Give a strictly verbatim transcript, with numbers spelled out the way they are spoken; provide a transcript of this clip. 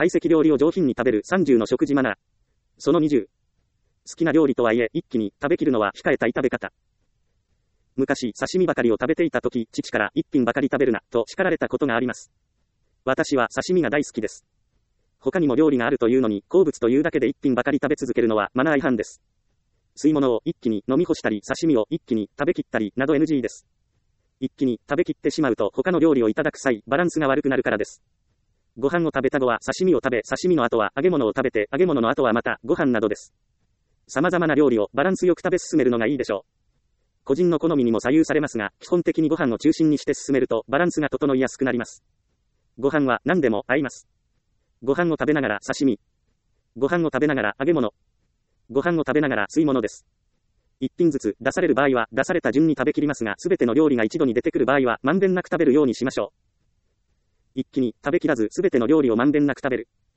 懐石料理を上品に食べるさんじゅうの食事マナー。そのにじゅう。好きな料理とはいえ、一気に食べきるのは控えたい食べ方。昔、刺身ばかりを食べていたとき、父から一品ばかり食べるな、と叱られたことがあります。私は刺身が大好きです。他にも料理があるというのに、好物というだけで一品ばかり食べ続けるのはマナー違反です。吸い物を一気に飲み干したり、刺身を一気に食べきったりなど エヌジー です。一気に食べきってしまうと他の料理をいただく際、バランスが悪くなるからです。ご飯を食べた後は刺身を食べ、刺身の後は揚げ物を食べて、揚げ物の後はまたご飯などです。様々な料理をバランスよく食べ進めるのがいいでしょう。個人の好みにも左右されますが、基本的にご飯を中心にして進めるとバランスが整いやすくなります。ご飯は何でも合います。ご飯を食べながら刺身。ご飯を食べながら揚げ物。ご飯を食べながら吸い物です。一品ずつ出される場合は出された順に食べきりますが、すべての料理が一度に出てくる場合はまんべんなく食べるようにしましょう。一気に食べきらずすべての料理をまんべんなく食べる。